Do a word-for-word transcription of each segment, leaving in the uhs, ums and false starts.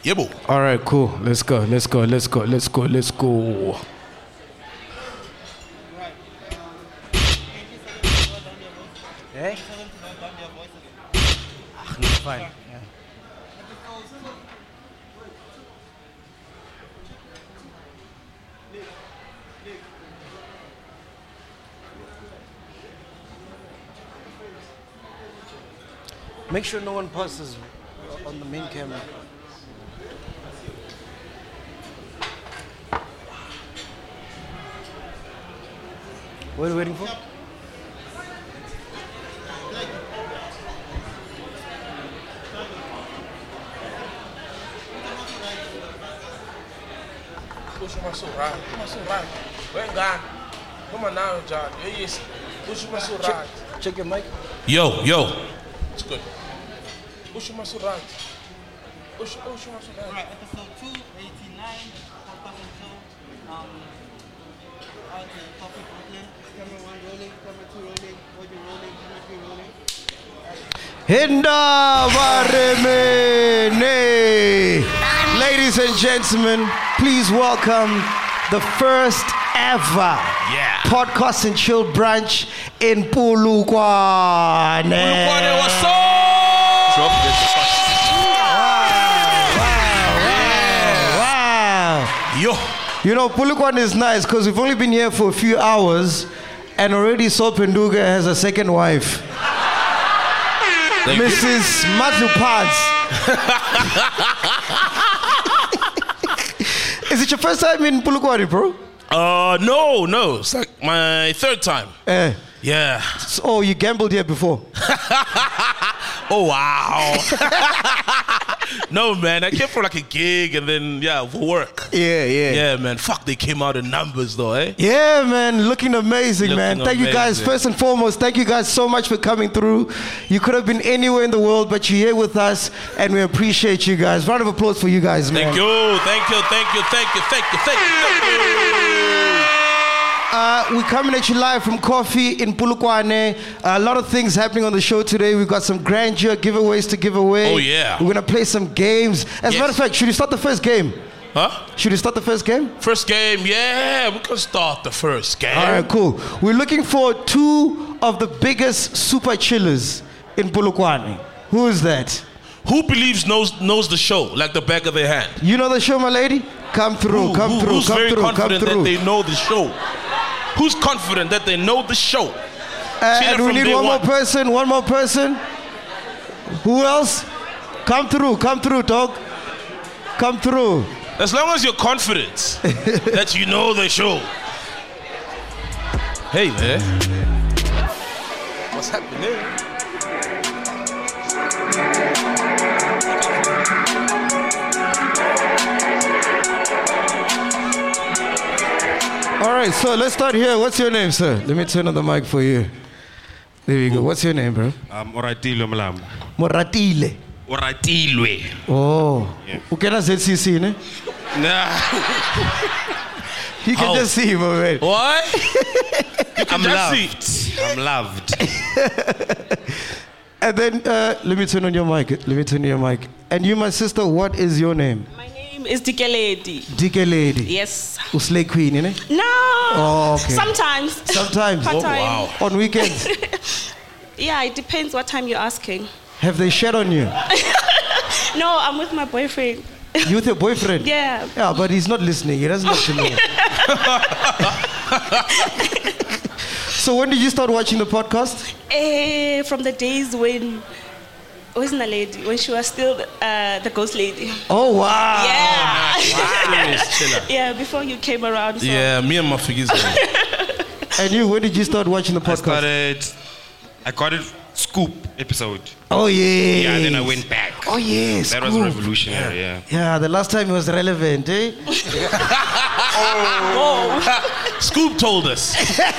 Yeah, bro. All right, cool. Let's go. Let's go. Let's go. Let's go. Let's go. Eh? Fine. Yeah. Make sure no one passes on the main camera. What are you waiting for? Puxa uma surrada, uma surrada. Vem cá. Come on now, John. É isso. Puxa uma surrada. Check your mic. Yo, yo. It's good. Puxa uma surrada. Puxa, puxa uma surrada. Right, episode two eighty-nine, podcast show. Um, out in Coffee Brooklyn. Camera one rolling, camera two rolling, audio rolling, camera three rolling. Hinda Baremene. Ladies and gentlemen, please welcome the first ever Yeah. podcast and chill brunch in Polokwane. Polokwane, what's up? Drop this. Wow. Yo. You know, Polokwane is nice because we've only been here for a few hours and already Sol Penduga has a second wife. Thank you. Missus Madlupaz. Is it your first time in Polokwane, bro? Uh, no, no. It's like my third time. Eh. Yeah. So, oh, you gambled here before? Oh, wow. No, man. I came for like a gig and then, yeah, for work. Yeah, yeah. Yeah, man. Fuck, they came out in numbers though, eh? Yeah, man. Looking amazing, Looking man. Thank you guys. amazing. First and foremost, thank you guys so much for coming through. You could have been anywhere in the world, but you're here with us, and we appreciate you guys. Round of applause for you guys, man. Thank you, thank you, thank you, thank you, thank you, thank you, thank you. Uh, we're coming at you live from Coffee in Polokwane. A lot of things happening on the show today. We've got some grandeur giveaways to give away. Oh, yeah. We're going to play some games. As a Yes. matter of fact, should we start the first game? Huh? Should we start the first game? First game, yeah, we can start the first game. All right, cool. We're looking for two of the biggest super chillers in Polokwane. Who is that? Who believes knows knows the show like the back of their hand? You know the show, my lady? Come through, Who- come who- through, who's come very through, come confident through. that they know the show? Who's confident that they know the show? Uh, See that and we from need day one more one. person, one more person. Who else? Come through, come through, dog. Come through. As long as you're confident that you know the show. Hey, man. What's happening? All right, so let's start here. What's your name, sir? Let me turn on the mic for you. There you go. What's your name, bro? Um, Oratilwe Mlambo. Moratile. Oratilwe. Oh. Yeah. Ukena Z C C, ne? Nah. You can How? just see him, man. What? You can I'm just loved. see. I'm loved. And then, uh, let me turn on your mic. Let me turn on your mic. And you, my sister, what is your name? My name is Dikeledi. Dike lady. Yes. Uslay queen, ne? No. Oh, okay. Sometimes. Sometimes. Part Oh, time. wow. On weekends. Yeah, it depends what time you're asking. Have they shed on you? No, I'm with my boyfriend. You with your boyfriend? Yeah. Yeah, but he's not listening. He doesn't have to know. So when did you start watching the podcast? Eh, from the days when, where's the lady? When she was still uh, the ghost lady. Oh, wow. Yeah. Serious chiller. Yeah, before you came around. So. Yeah, me and my figures. And you, when did you start watching the I podcast? started, I got it Scoop episode. Oh, yeah. Yeah, then I went back. Oh, yes. That was revolutionary, yeah. Yeah, the last time it was relevant, eh? Scoop told us.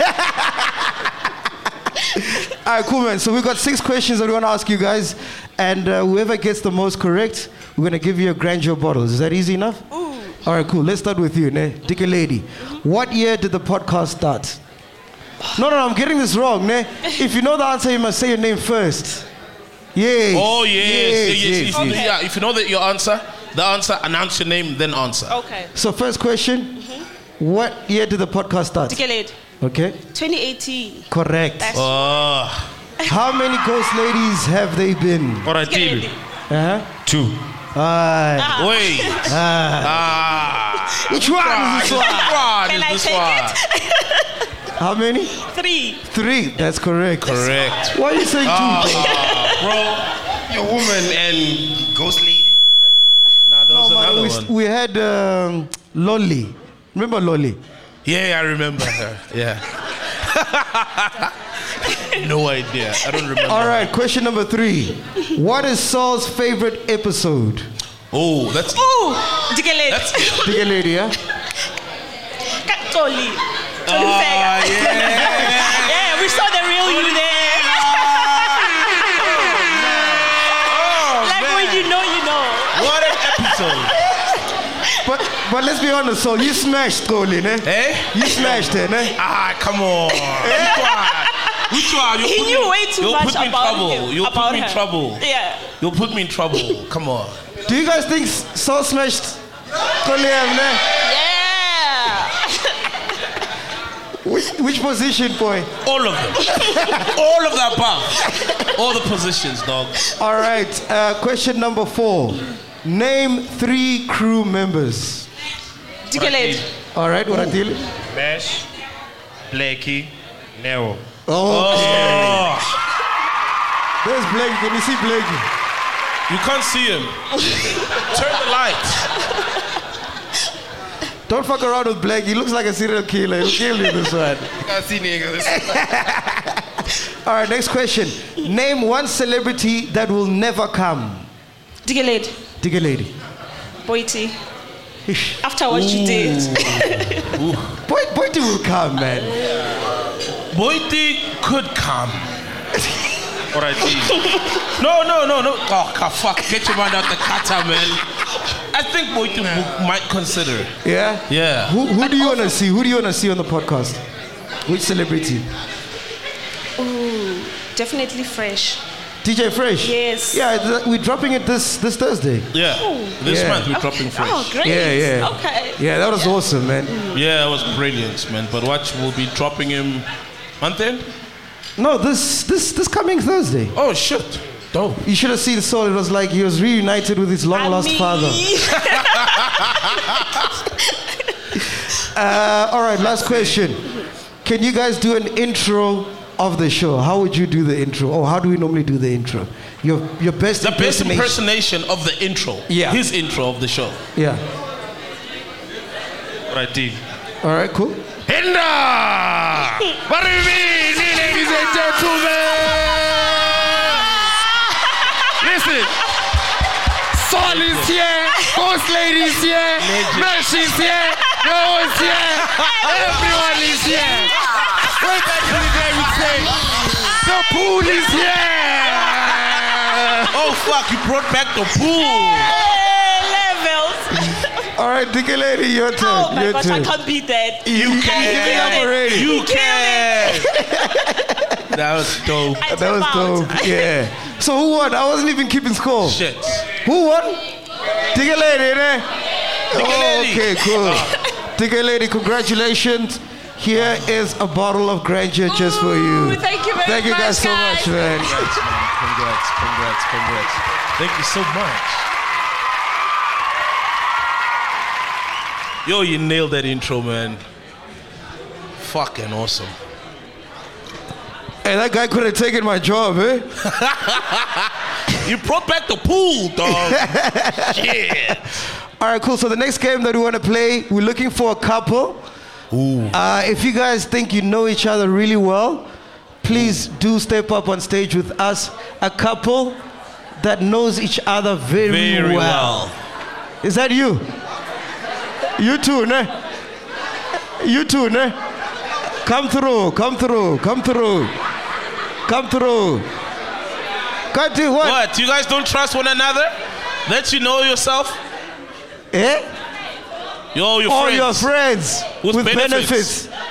All right, cool, man. So we got six questions that we want to ask you guys. And uh, whoever gets the most correct, we're going to give you a grandeur bottle. Is that easy enough? Ooh. All right, cool. Let's start with you, ne? Dike lady. What year did the podcast start? No, no, no, I'm getting this wrong, ne? If you know the answer, you must say your name first. Yes. Oh, yes. Yes, yes, yes. yes, If, yes. Yeah, if you know that your answer, the answer, announce your name, then answer. Okay. So first question, what year did the podcast start? Dikeledi. Okay, twenty eighteen. correct. That's Oh, How many ghost ladies have they been? All right, deal. Dikeledi. Uh-huh. Two. Aye. wait. Ah. Which one is this one? Which one Can is I this take one? it? How many? Three. Three. That's correct. Correct. Why are you saying two? Ah, bro. Your woman and ghost lady. Nah, there No, was man, another we, one. we had um, Lolly. Remember Lolly? Yeah, I remember her. Yeah. No idea. I don't remember. All right, question number three. What is Saul's favorite episode? Oh, that's Ooh, Dikeledi. that's. Big lady, yeah? Toli. Toli Oh, Fega. yeah. Yeah, we saw the real you there. Oh, Like man. when you know, you know. What an episode. But but let's be honest, Saul, you smashed Colin, eh? Eh? You smashed her, eh? Ah, come on. Which one? Which one? You'll He put knew me, way too you'll much put me in about trouble. him. You'll about put me in her. trouble. Yeah. You'll put me in trouble. Come on. Do you guys think Saul smashed Colin, eh? Yeah. Which, which position, boy? All of them. All of the above. All the positions, dog. All right, uh, question number four. Name three crew members. Dikeledi. All right, what I deal? Mesh, Blakey, Nero. Oh, Oh, there's Blakey. Can you see Blakey? you can't see him. Turn the lights. Don't fuck around with Blakey. He looks like a serial killer. He'll kill you this one. I see niggas. All right, next question. Name one celebrity that will never come. Dikeledi. Dig a lady. Boiti. After what you did. Boy, Boy, will come, man. Boyti could come. All right, deal. No, no, no, no. Oh, ca- fuck. Get your man out the kata, man. I think Boyti w- might consider. Yeah? Yeah. Who, who do you want to see? Who do you want to see on the podcast? Which celebrity? Ooh, definitely fresh. D J Fresh? Yes. Yeah, th- we're dropping it this this Thursday. Yeah. This Yeah. month we're dropping fresh. Oh, great. Yeah, yeah. Okay. Yeah, that was awesome, man. Yeah, it was brilliant, man. But watch, we'll be dropping him month end? No, this this this coming Thursday. Oh, shit. Dope. You should have seen Saul. It was like he was reunited with his long lost I mean- father. Uh, all right, last question. Can you guys do an intro of the show? How would you do the intro? Or how do we normally do the intro? Your your best The best impersonation. impersonation of the intro. Yeah. His intro of the show. Yeah. All right, deal. All right, cool. Hinda! What do you mean, ladies and gentlemen? Listen. Saul is here. Ghost Lady is here. Mesh is here. Yo is here. Everyone is here. Way back in the day we say, the pool is here. Oh, fuck. You brought back the pool. Hey, levels. All right, Dickie Lady, your turn. Oh my your gosh, turn. I can't beat that. You I can. killed it. already. You He can. That was dope. I That was tap out. dope. Yeah. So who won? I wasn't even keeping score. Shit. Who won? Dickie Lady, eh? Dickie Oh, Lady. okay, cool. Dickie Lady, congratulations. Here is a bottle of Grandeur just for you. Ooh, thank you very Thank you guys much, so guys. much, man. Congrats, man. Congrats, congrats, congrats. Thank you so much. Yo, you nailed that intro, man. Fucking awesome. Hey, that guy could have taken my job, eh? You brought back the pool, dog. Yeah. All right, cool. So the next game that we want to play, we're looking for a couple. Uh, if you guys think you know each other really well, please do step up on stage with us. A couple that knows each other very, Very well. well. Is that you? You too, ne? You too, ne? Come through, come through, come through. Come through. Come to what? What? You guys don't trust one another? That you know yourself? Eh? Yo, your All friends. your friends With with, benefits. benefits.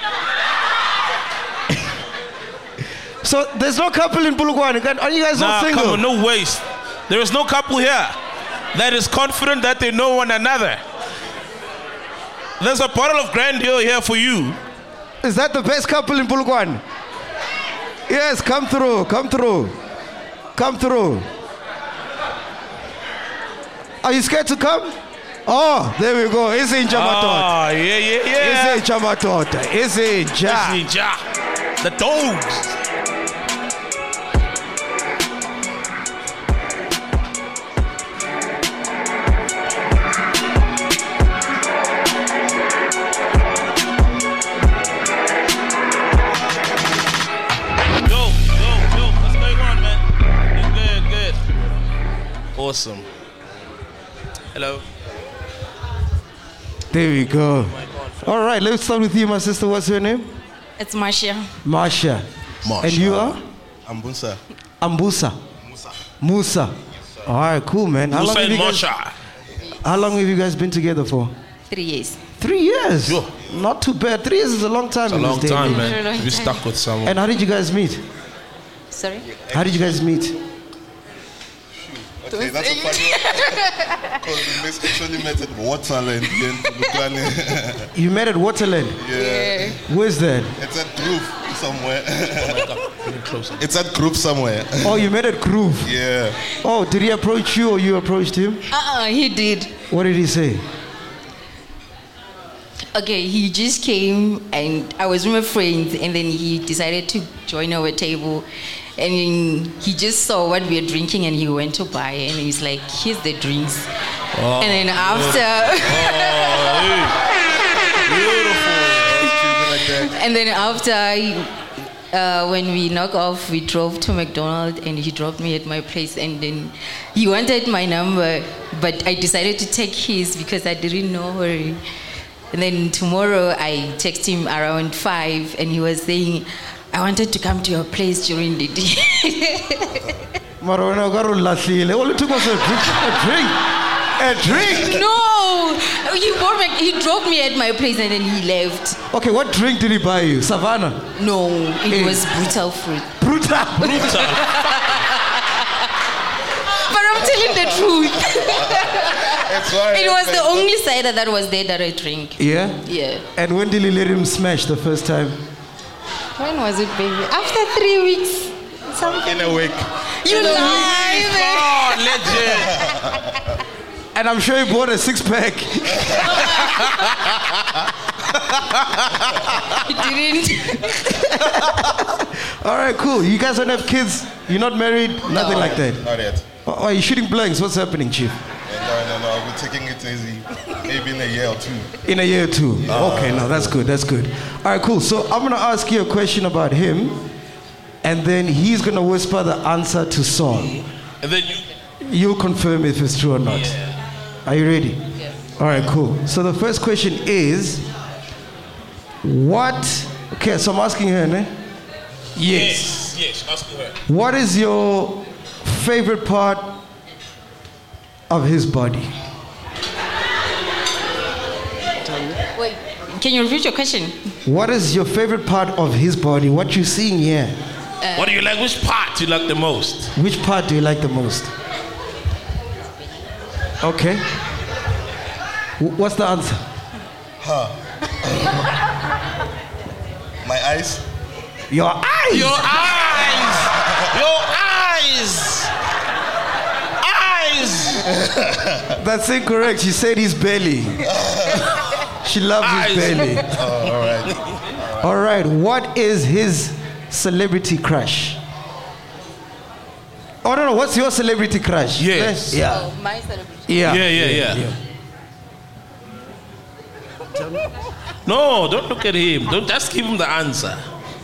So there's no couple in Bulugwane. Are you guys Nah, all single? come on, no waste. There is no couple here. that is confident that they know one another. There's a bottle of Grandier here for you. Is that the best couple in Polokwane? Yes, come through, come through. Come through. Are you scared to come? Oh, there we go. It's in Jamatot. Ah, yeah, yeah, yeah. It's in Jamatot. It's in Ja. It's in Ja. The dogs. Awesome. Hello. There we go. All right, let's start with you, my sister. What's your name? It's Marcia. Marsha. Marsha. And you are? Ambusa. Ambusa. Musa. Musa. All right, cool, man. How Musa long, have and you guys, Marsha. how long have you guys been together for? Three years. Three years. Sure. Not too bad. Three years is a long time. It's a in this long day and time, age. Very man. long To be time. stuck with someone. And how did you guys meet? Sorry? How did you guys meet? Okay, that's a funny one. Because we mis- actually met at Waterland in Polokwane. You met at Waterland. Yeah. Where's that? It's at Groove somewhere. Oh my God, bring it closer. It's at Groove somewhere. Oh, you met at Groove. Yeah. Oh, did he approach you or you approached him? Uh-uh, he did. What did he say? Okay, he just came and I was with my friends and then he decided to join our table. And he just saw what we were drinking and he went to buy and he's like, here's the drinks. Oh, and then after... Beautiful. And then after, uh, when we knock off, we drove to McDonald's and he dropped me at my place. And then he wanted my number, but I decided to take his because I didn't know her. And then tomorrow I text him around five and he was saying, I wanted to come to your place during the day. Mara wena o ka re o lahlile. All it took was a drink. A drink. A drink. No! He, bought me, he dropped me at my place and then he left. Okay, what drink did he buy you? Savannah? No, it Hey. was brutal fruit. Brutal. Brutal. But I'm telling the truth. That's why. It was the only cider that was there that I drank. Yeah? Yeah. And when did he let him smash the first time? When was it, baby? After three weeks. Something. In a week. You lie, man. Oh, legend. And I'm sure he bought a six pack. He didn't. All right, cool. You guys don't have kids? You're not married? Nothing like that? Not yet. Oh, are you shooting blanks? What's happening, Chief? No, no, no. We're taking it easy. Maybe in a year or two. In a year or two. Okay, no, that's good. That's good. All right, cool. So I'm gonna ask you a question about him, and then he's gonna whisper the answer to Saul. And then you. You'll confirm if it's true or not. Are you ready? Yes. All right, cool. So the first question is, what? Okay, so I'm asking her, ne? Yes. Yes, ask her. What is your favorite part of his body? Wait, can you repeat your question? What is your favorite part of his body? What you seeing here? What do you like? Which part do you like the most? Which part do you like the most? Okay. W- What's the answer? My eyes. Your eyes. Your eyes! Your eyes! Eyes! That's incorrect. She said his belly. She loves Eyes. his belly. Oh, all right. All right. What is his celebrity crush? Oh no, no. What's your celebrity crush? Yes. Yeah. Oh, my celebrity. Yeah. Yeah, yeah, yeah. No, don't look at him. Don't just give him the answer.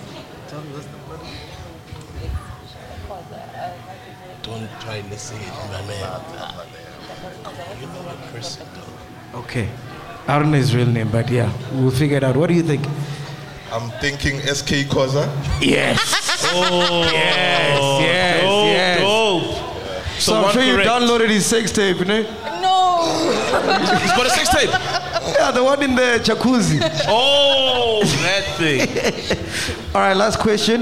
Don't try and listen to my man. You know a person though. Okay. I don't know his real name, but yeah, we'll figure it out. What do you think? I'm thinking S K Koza. Yes. Oh, Yes, yes, dope, yes. dope. So, I'm one sure you correct. downloaded his sex tape, you know? No. He's got a sex tape. Yeah, the one in the jacuzzi. Oh, that thing. All right, last question.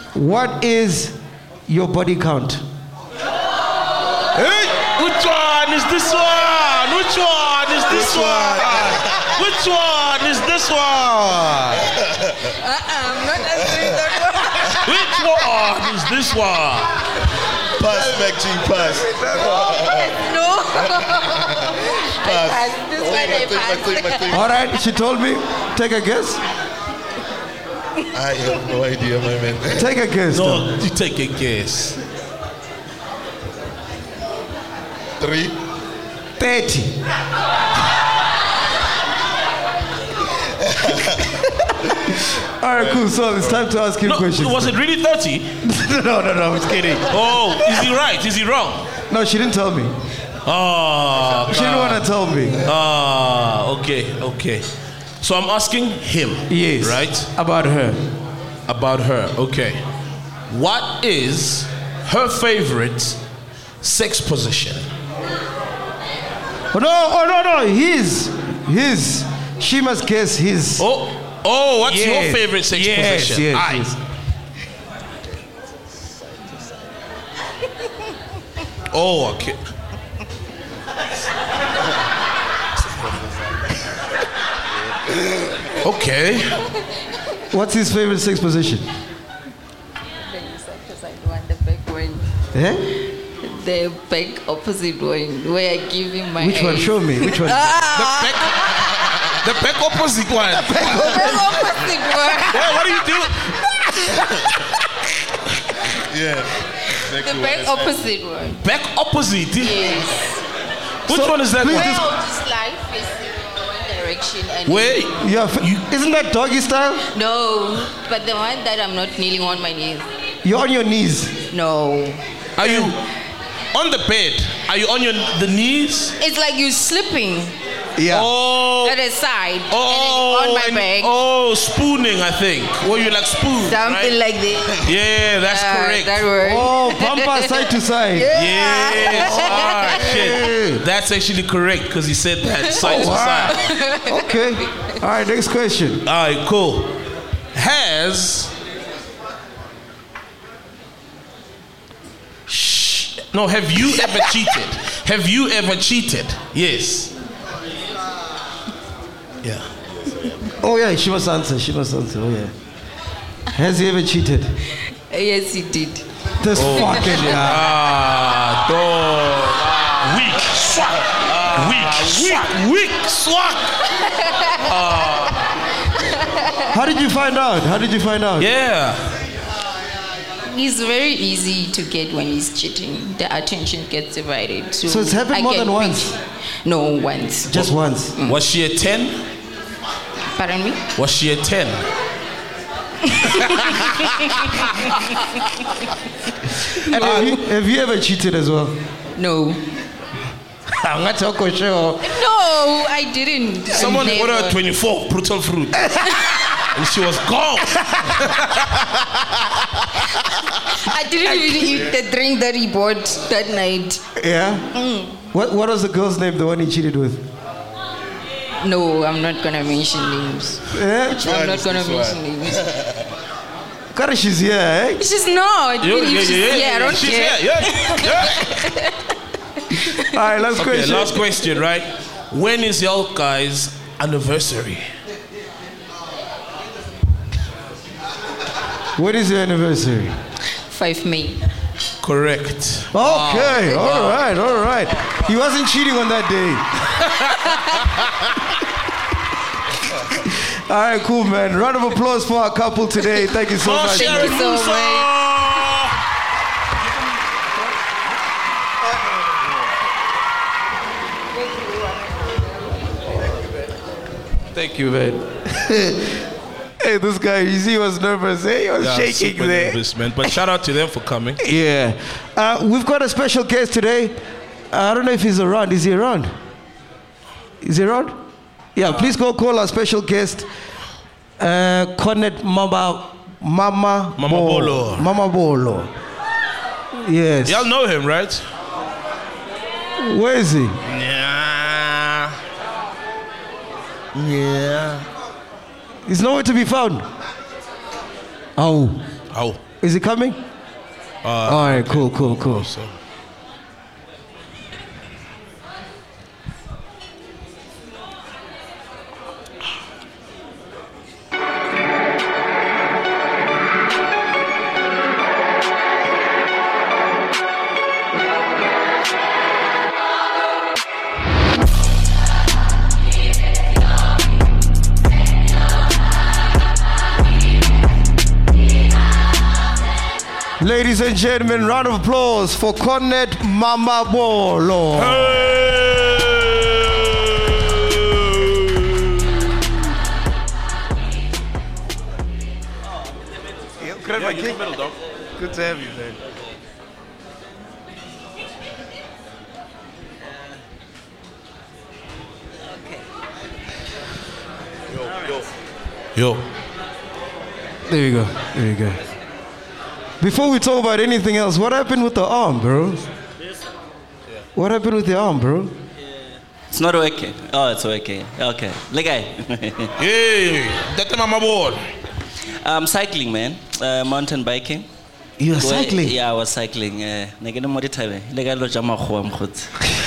What is your body count? Hey, which one? is this one? Which one is this one? Which one is this one? Uh-uh, I'm not answering that one. Which one is this one? Pass, Becky, pass. No. Pass. I pass. This one I pass. All right, she told me. Take a guess. I have no idea, my man. Take a guess. though. No, you take a guess. Three. thirty. All right, cool. So it's time to ask him No, questions. was it really thirty? no, no, no. I was kidding. Oh, is he right? Is he wrong? No, she didn't tell me. Oh, She didn't want to tell me. Ah, okay, okay. So I'm asking him. Yes. Right? About her. About her. Okay. What is her favorite sex position? Oh, no, oh, no, no. His. His. She must guess his. Oh, oh, what's Yes. your favorite sex Yes, position? yes, Aye. yes. Oh, okay. Okay. What's his favorite sex position? Because I want the back one. Eh? The back opposite one, where I give him my Which one? eyes. Show me. Which one? The back, the back opposite one. The back opposite one. What, what do you do? Yeah. The back opposite one. Back opposite. Yes. Which one is that Where one? I'll just like facing one direction and Wait. Yeah, f- isn't that doggy style? No, but the one that I'm not kneeling on my knees. You're on your knees. No. Are you on the bed? Are you on your the knees? It's like you slipping Yeah. Oh. at the side Oh, and on my and- back. oh, spooning, I think. Where you like spoon. Something right? like this. Yeah, that's Uh, correct. That word. Oh, bumper side to side. Yes. Ah, shit. That's actually correct because he said that side to side. Okay. All right, next question. All right, cool. Has Shh. No, have you ever cheated? Have you ever cheated? Yes. Yeah. Oh, yeah, she must answer. She must answer. Oh, yeah. Has he ever cheated? Yes, he did. This fucking guy. Ah, dog. Weak. Swat. Weak. Weak. Weak. Swat. How did you find out? How did you find out? Yeah. It's very easy to get when he's cheating. The attention gets divided. So, So it's happened I more can than once? pick- No, once. Just once. Was she a ten? Pardon me? Was she a ten? And have, you, have you ever cheated as well? No. I'm not so sure. No, I didn't. Someone Never. ordered twenty-four brutal fruit. And she was gone. I didn't even eat the drink that he bought that night. Yeah? Mm. What, what was the girl's name, the one he cheated with? No, I'm not gonna mention names. Yeah? I'm not gonna mention names. Cara, she's here, eh? She's not. Yo, Even if yeah, she's yeah, here, I don't She's care. here, yeah, yeah. All right, last Okay, question. last question, right? When is your guys' anniversary? When is your anniversary? five May. Correct. Okay, all right, all right. He wasn't cheating on that day. All right, cool, man. Round of applause for our couple today. Thank you so Oh, much. Sherry you so Musa! much. Thank you, man. Hey, this guy, you see, he was nervous. Eh? He was Yeah, shaking super there. nervous, man. But shout out to them for coming. Yeah. Uh, we've got a special guest today. Uh, I don't know if he's around. Is he around? Is he around? Yeah, please go call our special guest, uh, Cornet Mama, Mama, Mama Bo- Bolo. Mama Bolo. Yes. Y'all know him, right? Where is he? Yeah. Yeah. He's nowhere to be found. Oh. Oh. Is he coming? Uh, All right, cool, cool, cool. So. Ladies and gentlemen, round of applause for Cornet Mamabolo. Yeah, you're in the middle, dog. Good to have you, man. Yo. There you go. There you go. Before we talk about anything else, what happened with the arm, bro? What happened with the arm, bro? It's not working. Oh, it's working. Okay. Legay. Hey, that's my board. I'm cycling, man. Uh, mountain biking. You're Go- cycling? Yeah, I was cycling. Uh, Negene mo ditabe. Lega lo jama khuwa mkhut.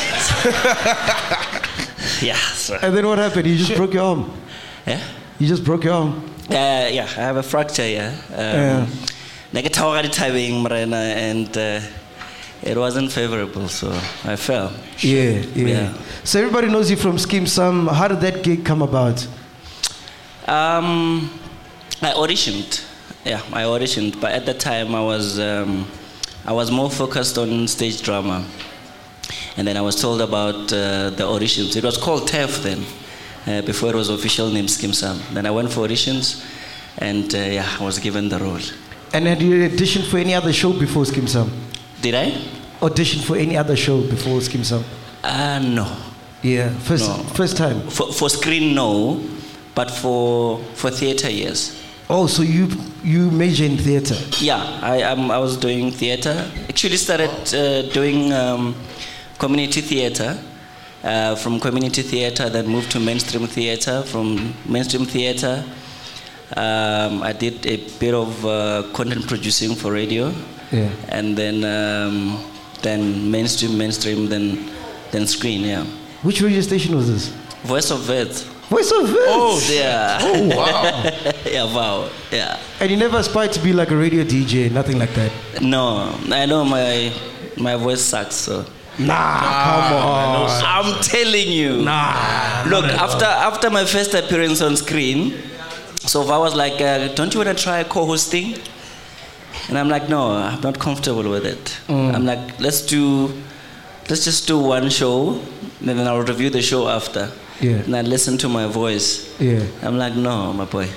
Yeah. So. And then what happened? You just broke your arm? Yeah. You just broke your arm? Uh, yeah, I have a fracture. Yeah. Yeah. Um, Nege tawga ditabeng marena, and uh, it wasn't favorable, so I fell. Yeah, yeah, Yeah. So everybody knows you from Skim Sam. How did that gig come about? Um, I auditioned. Yeah, I auditioned, but at that time I was um, I was more focused on stage drama, and then I was told about uh, the auditions. It was called T E F then, uh, before it was official name Skim Sam. Then I went for auditions, and uh, yeah, I was given the role. And had you auditioned for any other show before Skim Sam? Did I? Auditioned for any other show before Skim Sam? Uh, no. Yeah, first No. first time. For, for screen, no, but for for theater, yes. Oh, so you you major in theater? Yeah, I um, I was doing theater. Actually, started uh, doing um, community theater. Uh, from community theater, then moved to mainstream theater. From mainstream theater, um, I did a bit of uh, content producing for radio. Yeah. And then um, then mainstream, mainstream, then then screen. Yeah. Which radio station was this? Voice of Earth. Voice of Earth. Oh, Yeah. Oh, wow. Yeah. Wow. Yeah. And you never aspired to be like a radio D J, nothing like that? No, I know my my voice sucks. So. Nah, come on. I'm telling you. Nah. Look, after after my first appearance on screen, so I was like, uh, "Don't you want to try co-hosting?" And I'm like, "No, I'm not comfortable with it." Mm. I'm like, "Let's do, let's just do one show, and then I'll review the show after." Yeah. And I listen to my voice. Yeah. I'm like, "No, my boy."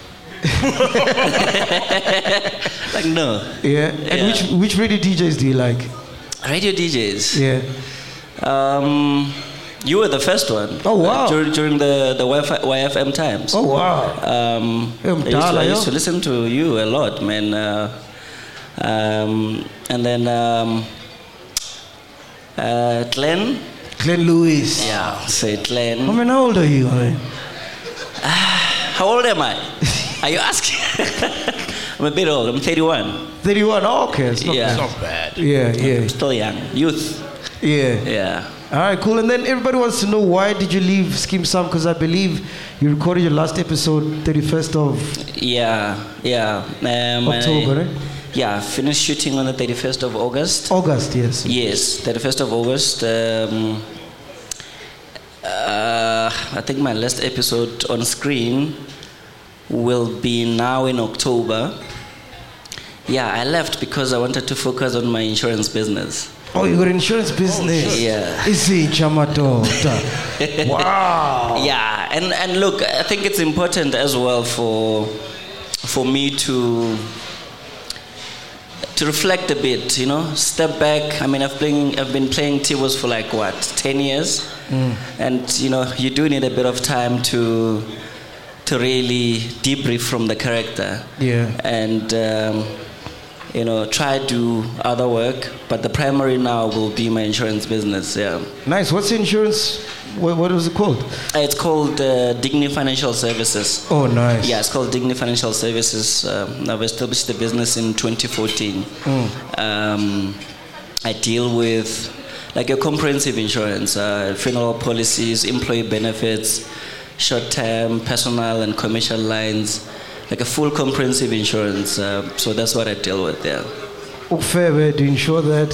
Like no. Yeah. And Yeah. which which radio D Js do you like? Radio D Js. Yeah. Um, you were the first one. Oh, wow. Uh, during, during the the Y F M times. Oh wow. Um, Yeah, I, used to, I yo. used to listen to you a lot, man. Uh, um, and then um, uh, Glenn. Glenn Lewis. Yeah, say I Glenn. mean, how old are you? I mean? How old am I? Are you asking? I'm a bit old. I'm thirty-one. thirty-one. Oh, okay. It's not Yeah. It's not bad. Yeah, yeah, Still young. Youth. yeah. Yeah. All right, cool. And then everybody wants to know, why did you leave Skim Sam? Because I believe you recorded your last episode thirty-first of Yeah. Yeah. Um, October, I- right? Yeah. Finished shooting on the thirty-first of August. August, yes. Yes, thirty-first of August. Um, uh, I think my last episode on screen will be now in October. Yeah, I left because I wanted to focus on my insurance business. Oh, you got insurance business? Yeah. Isi Chamato. Wow. Yeah, and, and look, I think it's important as well for for me to to reflect a bit, you know, step back. I mean, I've playing, I've been playing T-Boss for like what, ten years, Mm. and you know, you do need a bit of time to to really debrief from the character. Yeah. And um, you know, try to do other work, but the primary now will be my insurance business. Yeah. Nice. What's the insurance? What, what was it called? Uh, It's called uh, Digni Financial Services. Oh, nice. Yeah, it's called Digni Financial Services. Um, I've established the business in twenty fourteen. Mm. Um, I deal with like a comprehensive insurance, uh, funeral policies, employee benefits, short-term, personal and commercial lines, like a full comprehensive insurance. Uh, so that's what I deal with there. Fair way to ensure that.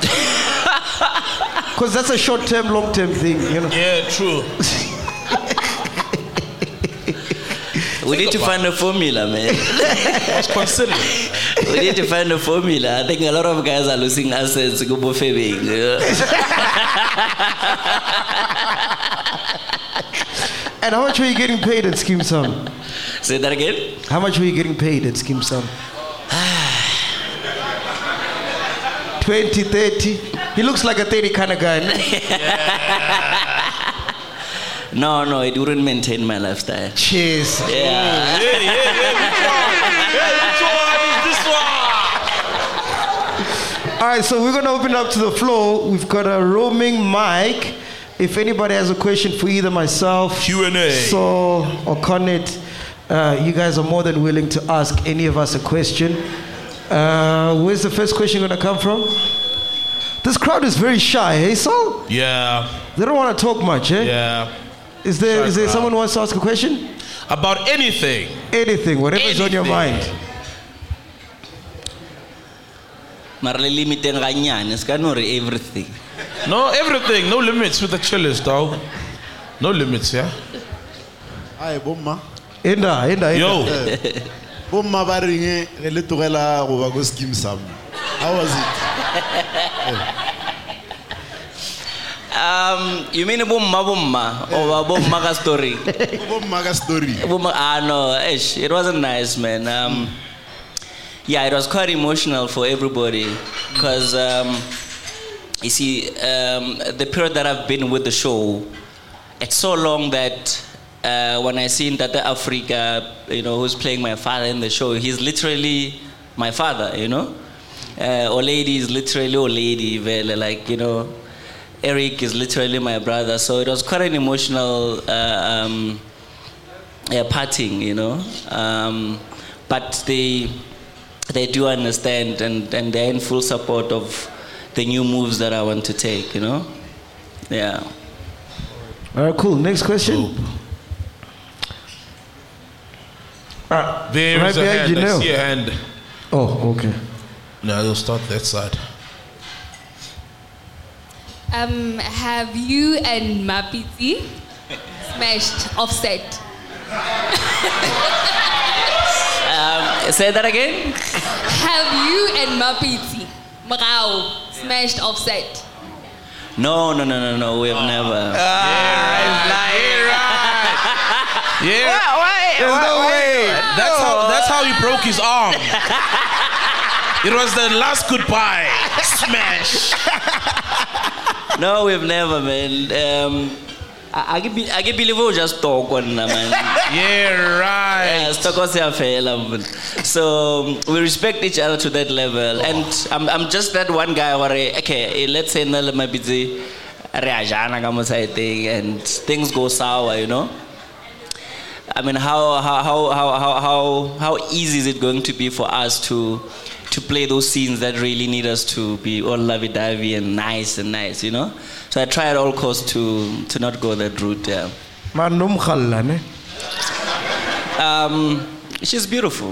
Because that's a short-term, long-term thing, you know. Yeah, true. We need to find a formula, man. Let's consider it. We need to find a formula. I think a lot of guys are losing assets. Go buffeting. And how much were you getting paid at Scheme Sum? Say that again? How much were you getting paid at Scheme Sum? twenty, thirty. He looks like a thirty kind of guy. No, no, it wouldn't maintain my lifestyle. Cheers. Yeah. Yeah, yeah, yeah. This one, this one. All right, so we're going to open up to the floor. We've got a roaming mic. If anybody has a question for either myself, Q and A, Saul, or Connet, uh, you guys are more than willing to ask any of us a question. Uh, where's the first question going to come from? This crowd is very shy, hey, Saul? Yeah. They don't want to talk much, eh? Yeah. Is there Shy is there crowd. someone who wants to ask a question? About anything. Anything, whatever's on your Anything. mind. Marle limiten ganyan, it's not everything. No, everything. No limits with the chillers, dog. No limits, yeah? Hi, bomma. Enda, enda, enda. Yo. Bomma ba ringe re le tlogela go ba go Scheme Sum. How was it? Um, you mean bomma bomma or bomma ka story? Bomma ka story. Bomma, ah no, ish, it wasn't nice, man. Um, yeah, it was quite emotional for everybody because um, you see, um, the period that I've been with the show, it's so long that uh, when I seen Tata Africa, you know, who's playing my father in the show, he's literally my father, you know. Uh, Olady is literally Olady, Vele, like, you know. Eric is literally my brother, so it was quite an emotional uh, um, yeah, parting, you know. Um, but they they do understand, and, and they're in full support of the new moves that I want to take, you know. Yeah. All right, cool. Next question. Ah, There right is a behind hand. you I now. see a hand. Oh, okay. No, they'll start that side. Um, have you and Mapiti smashed Offset? Um, say that again? Have you and Mapiti Mrao smashed Offset? No, no, no, no, no. We have never. Yeah. Why? There's why, no why- way. That's how that's how he broke his arm. It was the last goodbye. Smash. No, we've never, man. Um, I, I, can be, I can believe we'll just talk on man. Yeah, right. Yeah, stock was here, fella, man. So um, we respect each other to that level, and I'm, I'm just that one guy where I- okay, let's say Nala might be busy, and things go sour, you know. I mean, how how how how how how easy is it going to be for us to to play those scenes that really need us to be all lovey-dovey and nice and nice, you know? So I try at all costs to to not go that route, yeah. Man, no mkhalla, ne? Um, she's beautiful.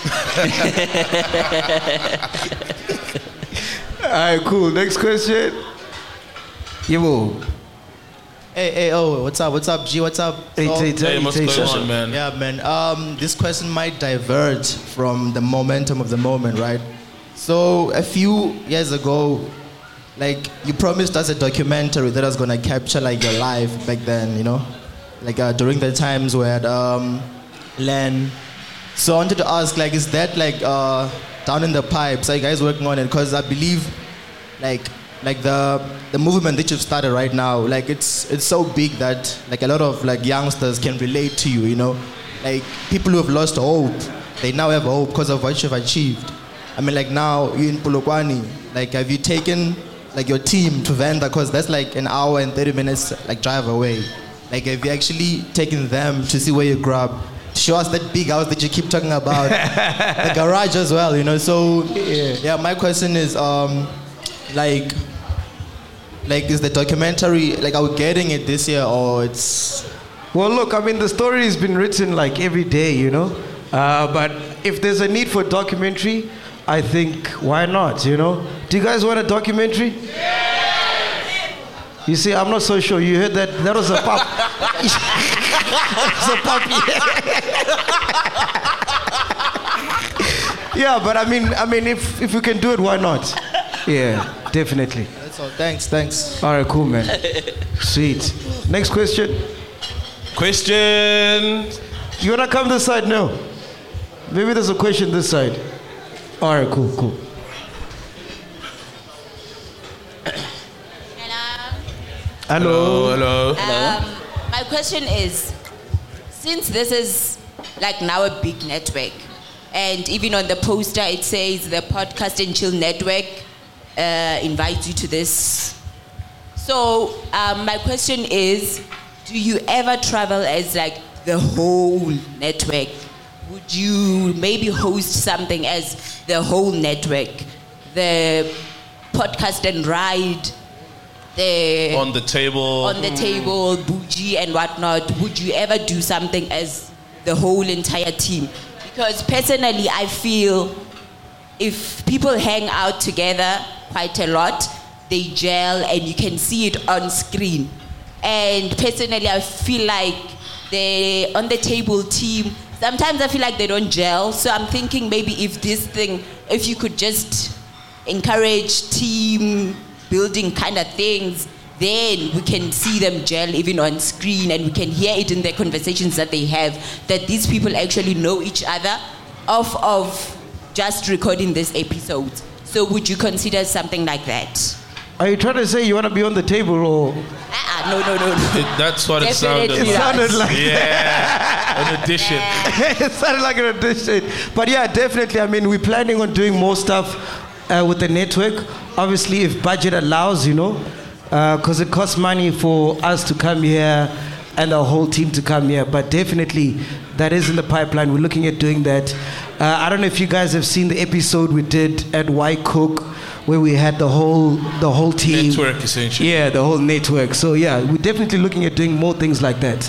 All right, cool. Next question. Yebo. Hey, hey, oh, what's up? What's up, G? What's up? Hey, So- hey, Hey, what's hey, going Shasha. on, man? Yeah, man. Um, this question might divert from the momentum of the moment, right? So a few years ago, like you promised us a documentary that was gonna capture like your life back then, you know, like uh, during the times where um, Len. So I wanted to ask, like, is that like uh, down in the pipes? Are you guys working on it? Because I believe, like. Like the the movement that you've started right now, like it's it's so big that like a lot of like youngsters can relate to you, you know, like people who have lost hope, they now have hope because of what you've achieved. I mean, like now you in Polokwane, like have you taken like your team to Venda, because that's like an hour and thirty minutes like drive away. Like have you actually taken them to see where you grew up? Show us that big house that you keep talking about, the garage as well, you know. So yeah, yeah my question is um like. Like, is the documentary, like, are we getting it this year or it's... Well, look, I mean, the story has been written like every day, you know. Uh, but if there's a need for a documentary, I think why not, you know? Do you guys want a documentary? Yes! You see, I'm not so sure. You heard that? That was a pop. It's a puppy. Yeah, but I mean, I mean, if if we can do it, why not? Yeah, definitely. That's all. Thanks, thanks. All right, cool, man. Sweet. Next question. Question. You wanna come this side? No. Maybe there's a question this side. All right, cool, cool. Hello. Hello. Um, my question is, since this is like now a big network, and even on the poster it says the Podcast and Chill Network uh, invites you to this. So um, my question is, do you ever travel as like the whole network? Would you maybe host something as the whole network? The Podcast and Ride, the On the table. on the table, bougie and whatnot. Would you ever do something as the whole entire team? Because personally, I feel if people hang out together quite a lot, they gel and you can see it on screen. And personally, I feel like the on the table team, sometimes I feel like they don't gel. So I'm thinking maybe if this thing, if you could just encourage team building kind of things, then we can see them gel even on screen and we can hear it in the conversations that they have, that these people actually know each other off of just recording this episode. So would you consider something like that? Are you trying to say you want to be on the table or? Uh-uh, no, no, no, no. It, that's what it sounded Definitely It like. sounded like Yeah, an addition. it sounded like an addition. But yeah, definitely. I mean, we're planning on doing more stuff uh, with the network. Obviously, if budget allows, you know, because uh, it costs money for us to come here and our whole team to come here. But definitely, that is in the pipeline. We're looking at doing that. Uh, I don't know if you guys have seen the episode we did at Y Cook, where we had the whole the whole team. Network, essentially. Yeah, the whole network. So yeah, we're definitely looking at doing more things like that.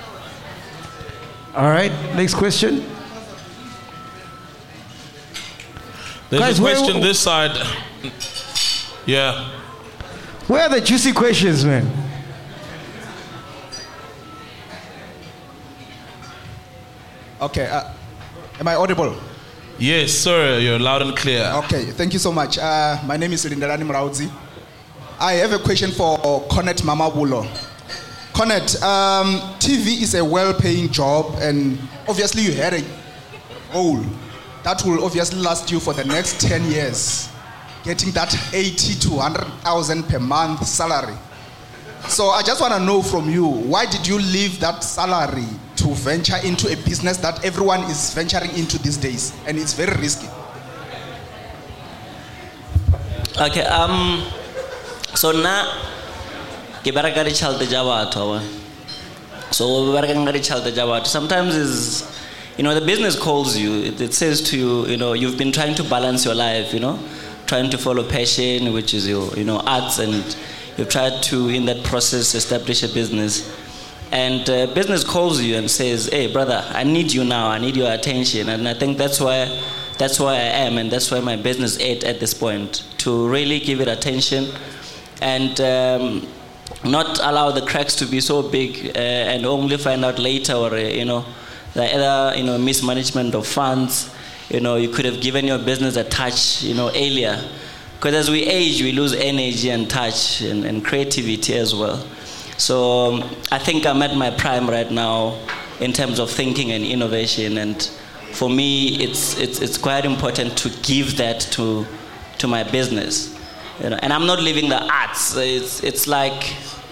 All right, next question. There's Guys, a where- question this side. Yeah. Where are the juicy questions, man? Okay, uh, am I audible? Yes, sir. You're loud and clear. Okay, thank you so much. Uh, my name is Lindelani Mraudzi. I have a question for Cornet Mamabulo. Cornet, um, T V is a well-paying job, and obviously you had a goal that will obviously last you for the next ten years, getting that eighty to one hundred thousand per month salary. So I just want to know from you, why did you leave that salary to venture into a business that everyone is venturing into these days, and it's very risky? Okay, um, so now, ke bereka le tšhelete tša batho wa. So we bereka le tšhelete tša batho. Sometimes is, you know, the business calls you. It, it says to you, you know, you've been trying to balance your life, you know, trying to follow passion, which is your, you know, arts, and you've tried to, in that process, establish a business. And uh, business calls you and says, hey, brother, I need you now. I need your attention. And I think that's why, that's why I am, and that's why my business is at this point, to really give it attention and um, not allow the cracks to be so big uh, and only find out later, or, uh, you know, the either, you know, mismanagement of funds. You know, you could have given your business a touch, you know, earlier. Because as we age, we lose energy and touch and, and creativity as well. So um, I think I'm at my prime right now in terms of thinking and innovation. And for me, it's it's it's quite important to give that to to my business. You know, and I'm not leaving the arts. It's it's like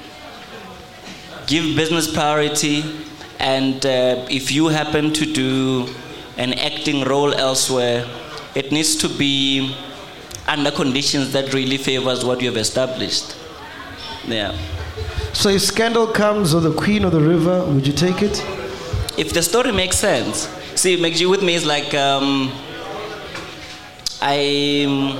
give business priority, and uh, if you happen to do an acting role elsewhere, it needs to be under conditions that really favors what you have established. Yeah. So if Scandal comes, or The Queen of the River, would you take it? If the story makes sense. See, Megji with me is like, um, I,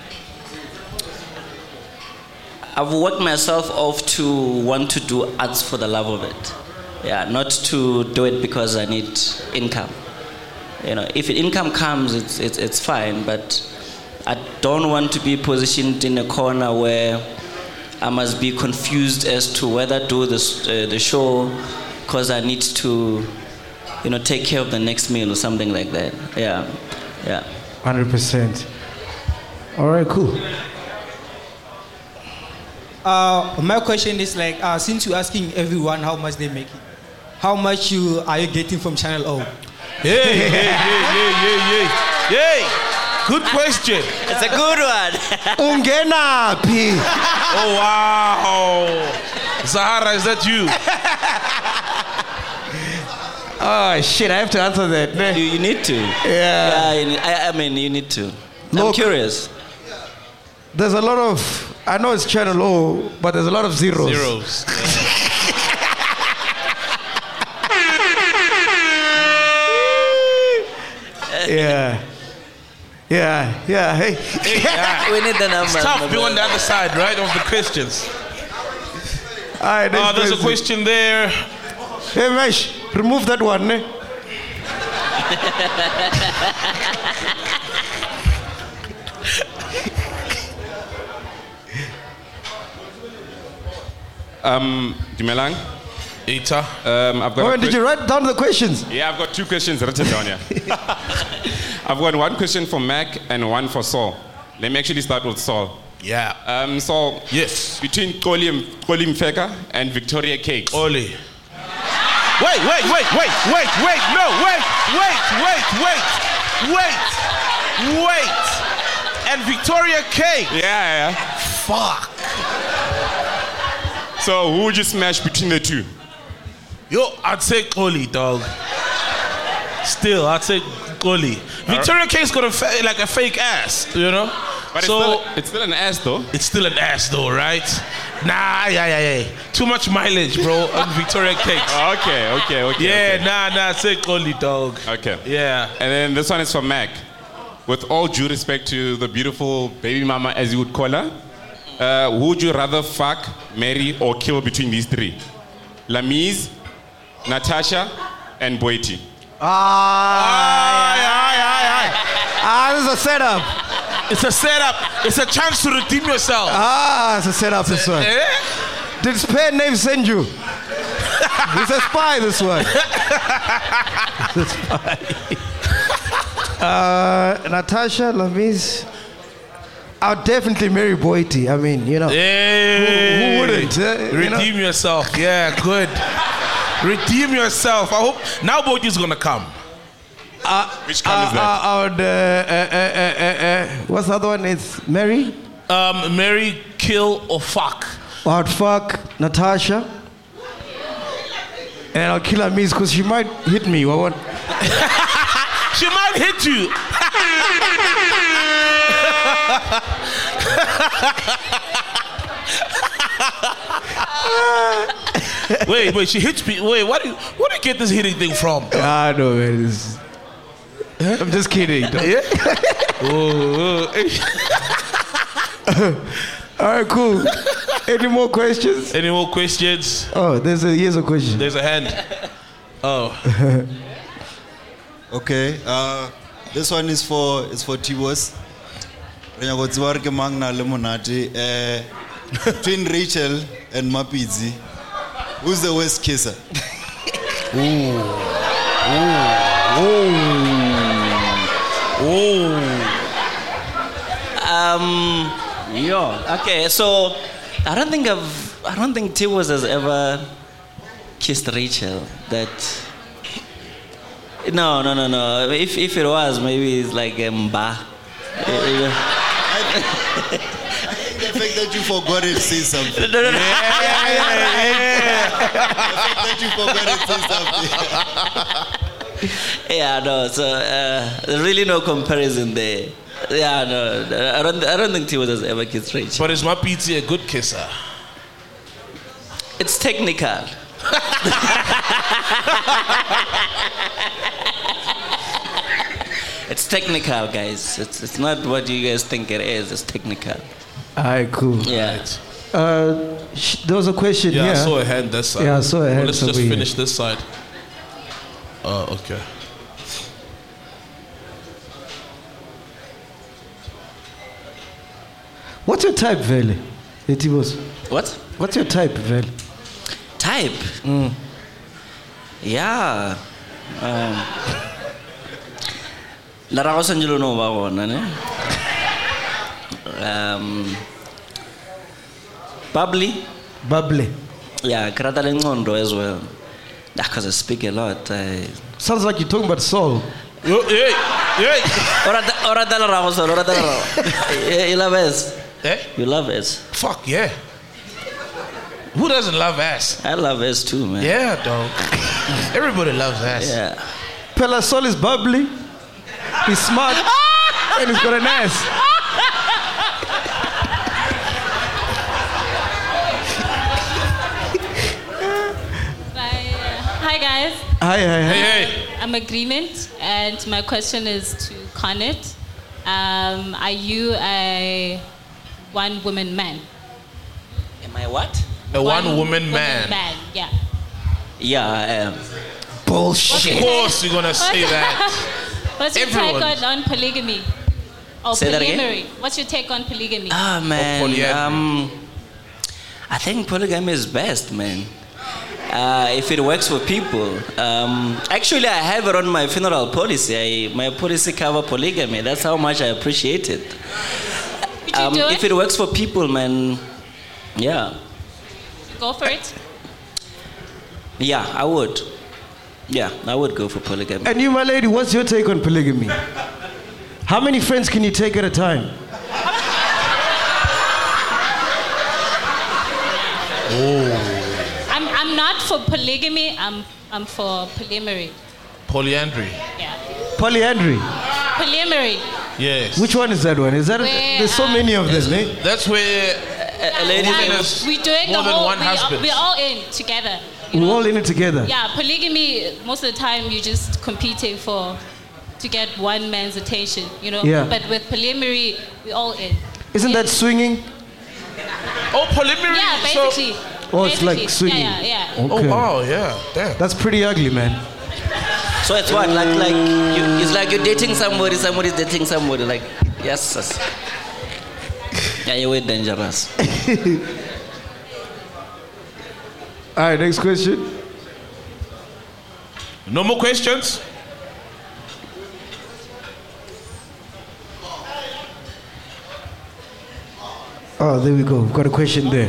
I've worked myself off to want to do arts for the love of it. Yeah, not to do it because I need income. You know, if income comes, it's, it's, it's fine, but I don't want to be positioned in a corner where I must be confused as to whether do this, uh, the show because I need to, you know, take care of the next meal or something like that. Yeah, yeah. one hundred percent. All right, cool. Uh, my question is like, uh, since you're asking everyone how much they make it, how much you are you getting from Channel O? Hey, hey, hey, hey, hey, hey, hey. Good question. It's a good one. Ungena P. Oh wow. Zahara, is that you? Oh shit, I have to answer that. You, you need to. Yeah. Yeah, you need, I, I mean, you need to. I'm Look, curious. There's a lot of, I know it's Channel O, but there's a lot of zeros. Zeros. Yeah. Yeah, yeah, hey. Hey, yeah. We need the numbers. It's tough being on the other side, right, of the Christians. All right, Oh, there's a question there. Hey, Mesh, remove that one, eh? Um, Dumelang. Eta. Um, I've got. Oh, a and did que- you write down the questions? Yeah, I've got two questions written down here. I've got one question for Mac and one for Saul. Let me actually start with Saul. Yeah. Um, Saul. Yes. Between Koli Koli Mfeka and Victoria Cakes. Oli. Wait, wait, wait, wait, wait, wait, no, wait, wait, wait, wait, wait, wait. And Victoria Cake. Yeah, yeah. Fuck. So who would you smash between the two? Yo, I'd say Koli, dog. Still, I'd say Koli. Victoria Cake's got a fa- like a fake ass, you know? But it's, so, still, it's still an ass though. It's still an ass though, right? Nah, yeah, yeah, yeah. Too much mileage, bro, on Victoria Cakes. Okay, okay, okay. Yeah, okay. nah, nah, say Koli, dog. Okay. Yeah. And then this one is for Mac. With all due respect to the beautiful baby mama, as you would call her, uh, who would you rather fuck, marry, or kill between these three? Lamise, Natasha, and Boiti. Ah, aye, aye, aye, aye. Ah, this is a setup. It's a setup. It's a chance to redeem yourself. Ah, it's a setup, this one. Eh? Did spare name send you? It's a spy, this one. It's a spy. uh, Natasha, Lamise. I'll definitely marry Boiti. I mean, you know. Hey. Who, who wouldn't? Uh, you know? Redeem yourself. Yeah, good. Redeem yourself. I hope now Boiti's gonna come. Uh, Which color uh, is that? Uh, I would, uh, uh, uh, uh, uh, what's the other one? It's Mary? Um, marry, kill, or fuck. I would fuck Natasha. And I'll kill her miss because she might hit me. What? She might hit you. wait, wait, she hits me. Wait, what do you, where do you get this hitting thing from? I know, man. It's, I'm just kidding. Yeah? oh, oh. All right, cool. Any more questions? Any more questions? Oh, there's a here's a question. There's a hand. Oh. Okay. Uh, this one is for is for Tibos. Uh, between Rachel and Mapidzi, who's the worst kisser? Ooh. Ooh. Ooh. Um. Yeah. Okay. So, I don't think I've. I don't think Tibos has ever kissed Rachel. That. No, no, no, no. If if it was, maybe it's like a mba. I think the fact that you forgot it says something. No, no, no. Yeah, yeah, yeah, yeah. The fact that you forgot it says something. Yeah, no. So uh, there's really no comparison there. Yeah, no. I don't. I don't think Tibos has ever kissed Rachel. But is my P T a good kisser? It's technical. It's technical, guys. It's it's not what you guys think it is. It's technical. All right, cool. Yeah. Uh, sh- there was a question Yeah, here. I saw a hand this side. Yeah, I saw a hand Well, let's just over here. finish this side. Oh, okay. What's your type, Vele? Etibos. What? What's your type, Vel? Type? Mm. Yeah. Um, Lara ko sa njilo no ba ko na ne? Um, bubbly. Bubbly. Yeah, karata lengondo as well. Because I speak a lot. I... Sounds like you're talking about soul. Yo, hey, hey. Ora ora dala ramo soul. Ora dala ramo. You love ass. Eh? You love ass. Fuck yeah. Who doesn't love ass? I love ass too, man. Yeah, dog. Everybody loves ass. Yeah. Pella Sol is bubbly. He's smart. And he's got an ass. Hi guys. Hi, hi, hi. Hey, hey. I'm Agreement, and my question is to Connet. Um, are you a one-woman man? Am I what? A one-woman Woman man. Man, yeah. Yeah, I am. Bullshit. Of course you're gonna say that. What's your Everyone. take on, on polygamy? Or Say that again? polyamory? What's your take on polygamy? Ah man, um, I think polygamy is best, man. Uh, if it works for people. Um, actually, I have it on my funeral policy. I, my policy cover polygamy. That's how much I appreciate it. Would you Um, do if it? it works for people, man, yeah, Go for it. yeah, I would. Yeah, I would go for polygamy. And you, my lady, what's your take on polygamy? How many friends can you take at a time? Oh. I'm, I'm not for polygamy, I'm, I'm for polyamory. Polyandry. Yeah. Polyandry. Polyamory. Yes. Which one is that one? Is that Where, there's so many of them, eh? That's where a lady has We're doing more the than whole, one we are, husband. we're all in together. We're all in it together. Yeah, polygamy, most of the time you're just competing for, to get one man's attention, you know? Yeah. But with polyamory, we're all in. Isn't that swinging? Oh, polyamory. Yeah, basically. So, Oh, it's like Basically, swinging. yeah, yeah, yeah. Okay. Oh wow, yeah, damn. That's pretty ugly, man. So it's what, like, like, you, it's like you're dating somebody, somebody's dating somebody, like, yes, yes. Yeah, you're way dangerous. All right, next question. No more questions? Oh, there we go. We've got a question there.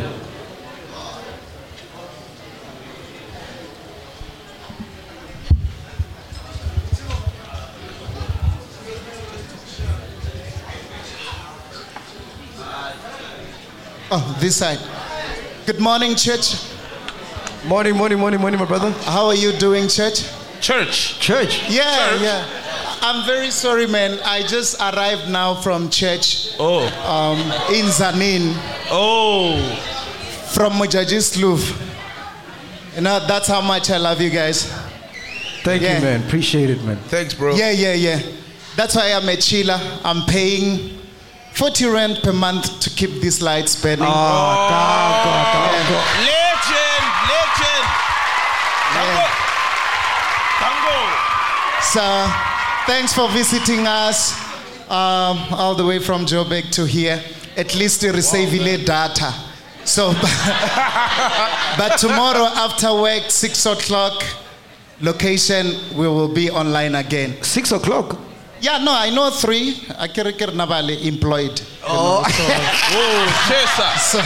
Oh, this side. Good morning, church. Morning, morning, morning, morning, my brother. How are you doing, church? Church. Church. Yeah, Church. yeah. I'm very sorry, man. I just arrived now from church. Oh. Um, in Zanin. Oh. From Mujajis Louvre. You know, that's how much I love you guys. Thank Yeah. you, man. Appreciate it, man. Thanks, bro. Yeah, yeah, yeah. That's why I'm a chiller. I'm paying forty rand per month to keep these lights burning. Oh, God, God, God, God. Legend, legend. Tango. Tango. So, thanks for visiting us um, all the way from Joburg to here. At least you receive wow, data. So, but tomorrow after work, six o'clock, location, we will be online again. Six o'clock? Yeah, no, I know three. Akirikir Nabali employed. Oh, oh, Chesa.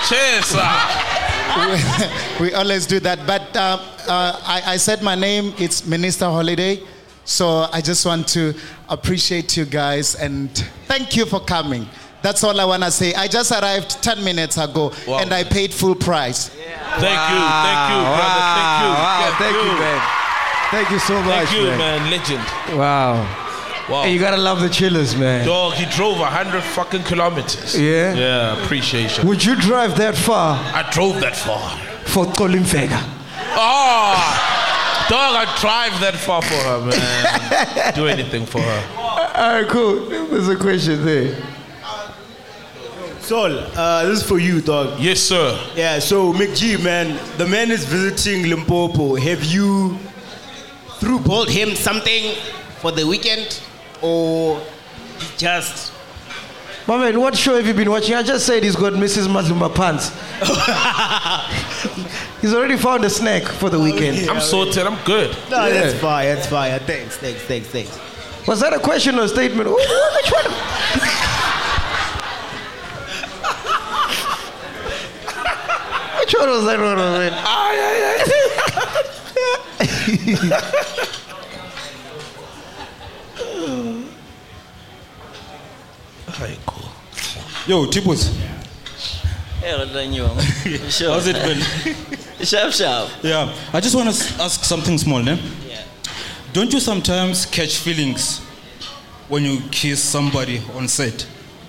Chesa. we, we always do that. But uh, uh, I, I said my name, it's Minister Holiday. So I just want to appreciate you guys and thank you for coming. That's all I want to say. I just arrived ten minutes ago Wow. and I paid full price. Thank you, thank you, brother. Thank you. Wow, Yeah, thank you, man. Thank you so much, Thank you, man. man. Legend. Wow. Wow. Hey, you gotta love the chillers, man. Dog, he drove a hundred fucking kilometers. Yeah? Yeah, appreciation. Would you drive that far I drove that far. for Colin Fega? Oh, dog, I drive that far for her, man. Do anything for her. All right, cool. There's a question there. Sol, uh, this is for you, dog. Yes, sir. Yeah, so McG, man, the man is visiting Limpopo. Have you through bought him something for the weekend, or just My man, what show have you been watching? I just said he's got Missus Madlumba pants. He's already found a snack for the weekend. I'm sorted. I'm good. No, Yeah. that's fine. That's fine. Thanks, thanks, thanks, thanks. Was that a question or a statement? Wh- wh- Which one? Which one was that one? Man? Ah, yeah, Hi, cool. Yo, Tipos. Hey, what are you? Sure. How's it been? Sharp, sharp. Yeah, I just want to ask something small, ne? Yeah. Don't you sometimes catch feelings when you kiss somebody on set?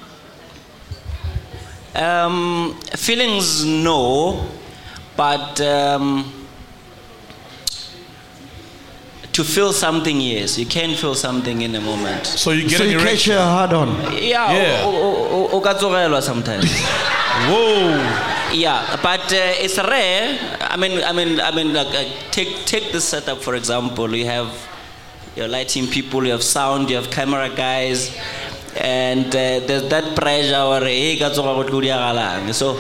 Um, feelings, no, but um, to feel something, yes. You can feel something in a moment. So you get So an you catch erection. your hard on. Yeah, Yeah. o- o- o- okatsogelwa sometimes. Whoa. Yeah, but uh, it's rare. I mean, I mean, I mean, like, uh, take take this setup for example. You have your lighting people, you have sound, you have camera guys, and uh, there's that pressure. Or hey, ka tsoga go tlo diagalang. So,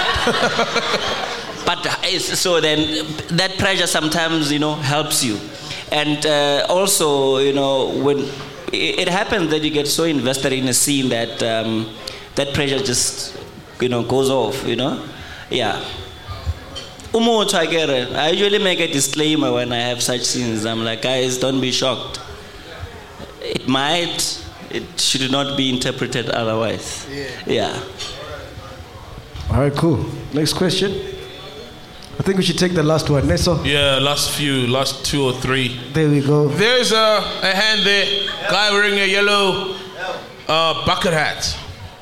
but uh, it's, so then that pressure sometimes you know helps you, and uh, also you know when it, it happens that you get so invested in a scene that um, that pressure just you know goes off. You know. Yeah. Umuntu akere, I usually make a disclaimer when I have such scenes. I'm like, guys, don't be shocked. It might, it should not be interpreted otherwise. Yeah. Yeah. All right, cool. Next question. I think we should take the last one. Neso. Yeah, last few, last two or three. There we go. There's a, a hand there. Guy wearing a yellow uh, bucket hat.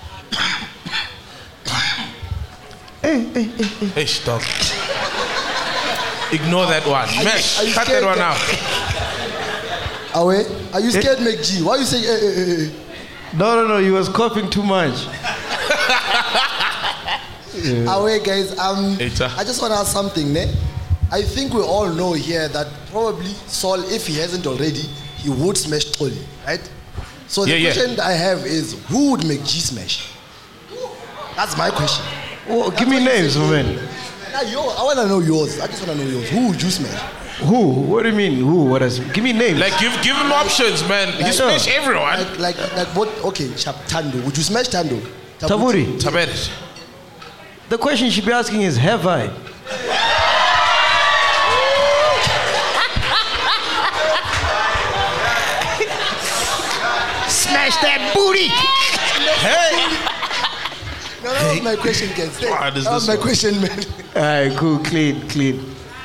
Hey, hey, hey, hey. Hey, stop. Ignore that one. Are you- Mesh, are you cut that scared one that- out. Awe, are you scared, McG? Why you say eh, eh, eh, eh? No, no, no. He was coughing too much. Awe, guys, um, Eta. I just want to ask something, ne? I think we all know here that probably Saul, if he hasn't already, he would smash Toli, right? So the Yeah, yeah. question I have is, who would McG smash? That's my question. Oh, give me names, my man. Now, yo, I want to know yours. I just want to know yours. Who would you smash? Who? What do you mean? Who? What is? Give me names. Like, give, give him options, man. He Like- smashed everyone. Like, like, like what? Okay, Chap Tando. Would you smash Tando? Taburi. Tabet. The question you should be asking is, have I? Smash that booty! Hey! No, that was my question, guys. That What is that was this my one? question, man. All right, cool, clean, clean.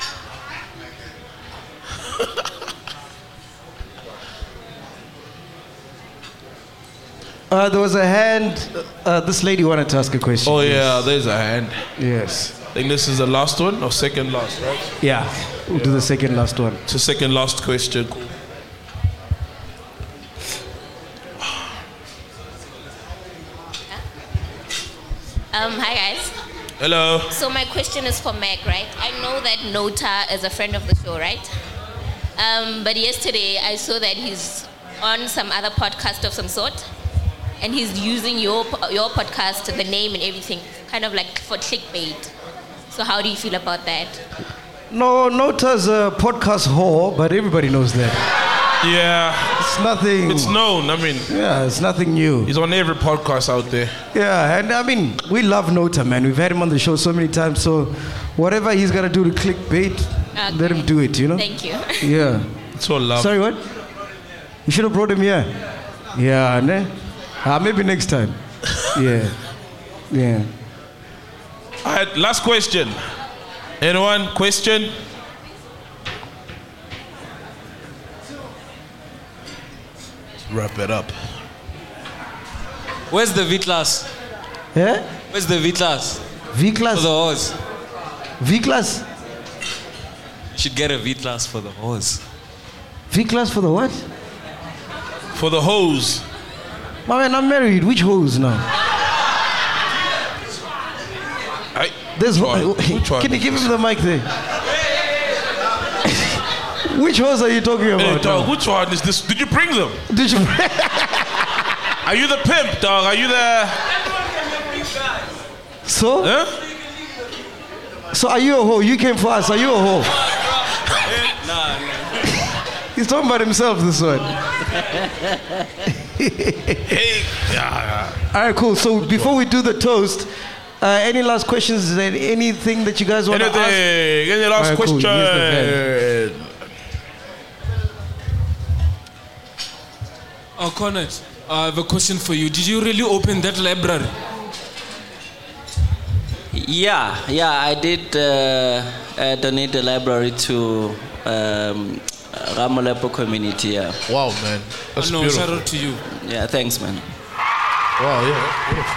Uh, there was a hand. Uh, this lady wanted to ask a question. Oh, yeah, there's a hand. Yes. I think this is the last one or second last, right? Yeah. We'll do the second last one. It's the second last question. Um, hi guys. Hello. So my question is for Meg, right? I know that Nota is a friend of the show, right? Um, but yesterday I saw that he's on some other podcast of some sort, and he's using your po- your podcast, the name and everything, kind of like for clickbait. So how do you feel about that? No, Nota's a podcast whore, but everybody knows that. Yeah. It's nothing. It's known. I mean, yeah, it's nothing new. He's on every podcast out there. Yeah, and I mean, we love Nota, man. We've had him on the show so many times. So, whatever he's gonna do to clickbait, Okay. let him do it. You know. Thank you. Yeah. It's all love. Sorry, what? You should have brought him here. Yeah, ne? Ah, maybe next time. Yeah. Yeah. All right, last question. Anyone? Question? Let's wrap it up. Where's the V class? Yeah? Where's the V class? V class? For the horse. V class? You should get a V class for the horse. V class for the what? For the hose. My man, I'm married. Which hose now? I, There's which one? Which one? Can you give him the mic there? Which hose are you talking Hey, about? dog, now? which one is this? Did you bring them? Did you? Are you the pimp, dog? Are you the... So? Huh? So are you a hoe? You came for us. Are you a hoe? Nah, He's talking about himself, this one. Hey, yeah. All right, cool. So before we do the toast, uh, any last questions? Is there anything that you guys want to ask? Anything? Any last All right, cool. question? Here's the pen. Oh, Cornet, I have a question for you. Did you really open that library? Yeah, yeah, I did uh, uh, donate the library to um, Ramolepo community. Yeah. Wow, man, that's no, beautiful. shout out to you. Yeah, thanks, man. Wow, yeah.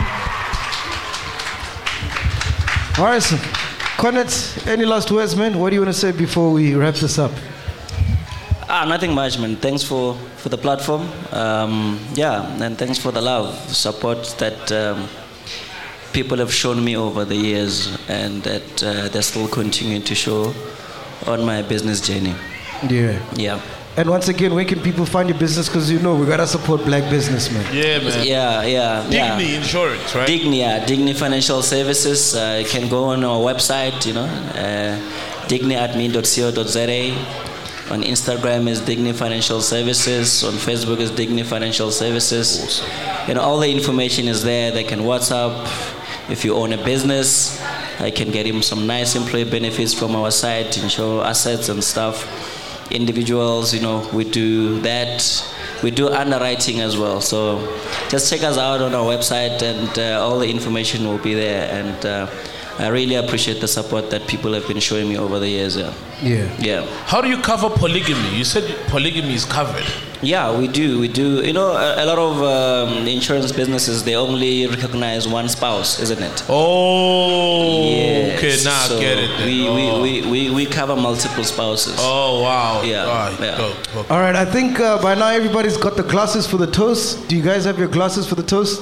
All right, so Cornet, any last words, man? What do you want to say before we wrap this up? Ah, nothing much, man. Thanks for, for the platform. Um, yeah, and thanks for the love, support that um, people have shown me over the years, and that uh, they're still continuing to show on my business journey. Yeah. Yeah. And once again, where can people find your business? Because you know we gotta support black businessmen. Yeah, man. Yeah, yeah. yeah. Digny Insurance, right? Digny, yeah. Digny Financial Services. Uh, you can go on our website, you know, uh, digny admin dot co dot za. On Instagram is Digny Financial Services. On Facebook is Digny Financial Services. Awesome. You know, all the information is there. They can WhatsApp. If you own a business, I can get him some nice employee benefits from our site, insure assets and stuff. Individuals, you know, we do that. We do underwriting as well. So just check us out on our website, and uh, all the information will be there. And uh, I really appreciate the support that people have been showing me over the years. Yeah. Yeah. Yeah. How do you cover polygamy? You said polygamy is covered. Yeah, we do. We do. You know, a, a lot of um, insurance businesses, they only recognize one spouse, isn't it? Oh, yes. okay, now so I get it. Then. We, oh. we, we, we, we cover multiple spouses. Oh, wow. Yeah. Right. yeah. Go, go. All right, I think uh, by now everybody's got the glasses for the toast. Do you guys have your glasses for the toast?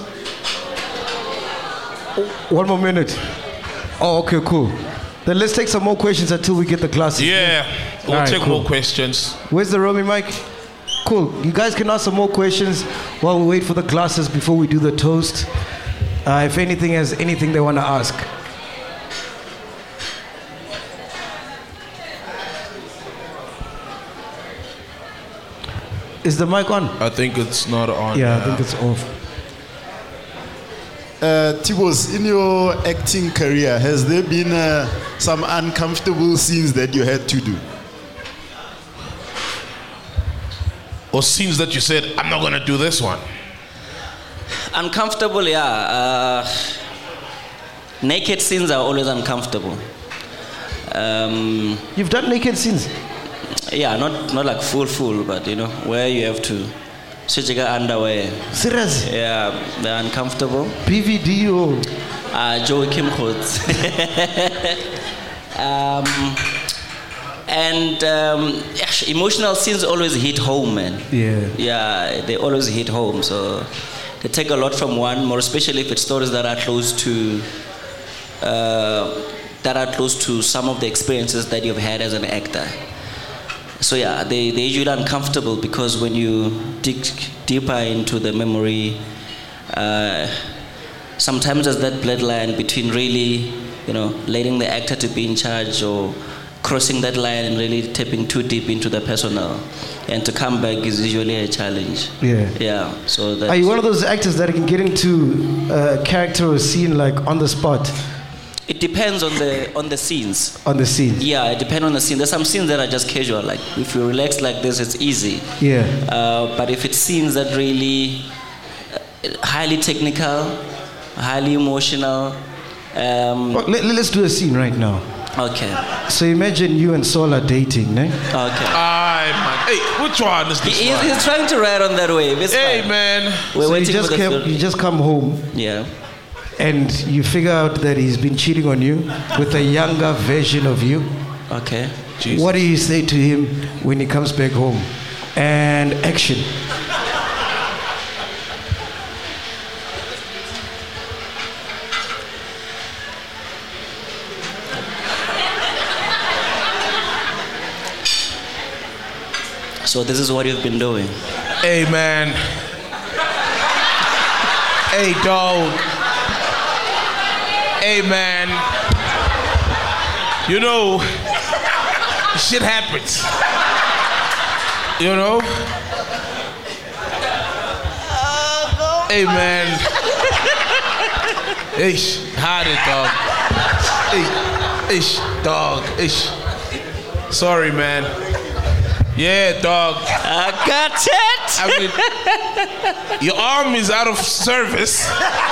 One more minute. Oh, okay, cool. Then let's take some more questions until we get the glasses. Yeah, we'll All right, take cool. more questions. Where's the roaming mic? Cool. You guys can ask some more questions while we wait for the glasses before we do the toast. Uh, if anything has anything they want to ask. Is the mic on? I think it's not on. Yeah, I now. think it's off. Uh, Tibos, in your acting career, has there been uh, some uncomfortable scenes that you had to do? Or scenes that you said, I'm not going to do this one? Uncomfortable, yeah. Uh, naked scenes are always uncomfortable. Um, You've done naked scenes? Yeah, not not like full full, but you know, where you have to surgical underwear. Serious? Yeah, they're uncomfortable. P V D or? Uh, Joey Kim Coates. um, and um, yeah, emotional scenes always hit home, man. Yeah. Yeah, they always hit home. So they take a lot from one, more especially if it's stories that are close to uh, that are close to some of the experiences that you've had as an actor. So yeah, they, they're usually uncomfortable because when you dig deeper into the memory, uh, sometimes there's that bloodline between really, you know, letting the actor to be in charge or crossing that line and really tapping too deep into the personal. And to come back is usually a challenge. Yeah. Yeah. So that. Are you one of those actors that can get into a character or scene like on the spot? It depends on the on the scenes. On the scenes. Yeah, it depends on the scene. There's some scenes that are just casual. Like if you relax like this, it's easy. Yeah. Uh, but if it's scenes that really uh, highly technical, highly emotional. Um, well, let, let's do a scene right now. Okay. So imagine you and Saul are dating, ne? Okay. Aye, man. Hey, which one is this he, one? He's trying to ride on that wave. It's hey, fine. man. We're so waiting you just for the came, film. you just come home. Yeah. And you figure out that he's been cheating on you with a younger version of you. Okay. Jesus. What do you say to him when he comes back home? And action. So this is what you've been doing. Hey, man. Hey, dog. Hey, man. You know, shit happens. You know? Hey, man. Ish, hide it, dog. Hey, ish, dog. Ish. Sorry, man. Yeah, dog. I got it. I mean, your arm is out of service.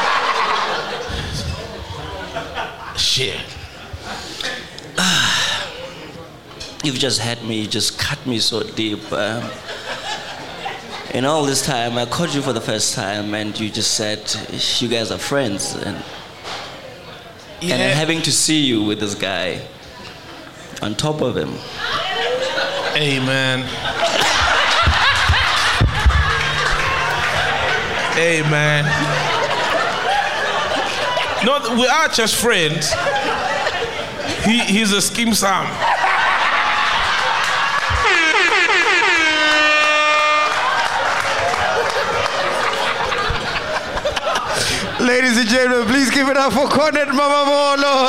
Shit. You've just had me, you just cut me so deep. Um, in all this time, I caught you for the first time, and you just said you guys are friends, and Yeah. and having to see you with this guy on top of him. Hey, man. Hey, man. No, we are just friends. He, he's a scheme Sam. Ladies and gentlemen, please give it up for Cornet Mamabolo.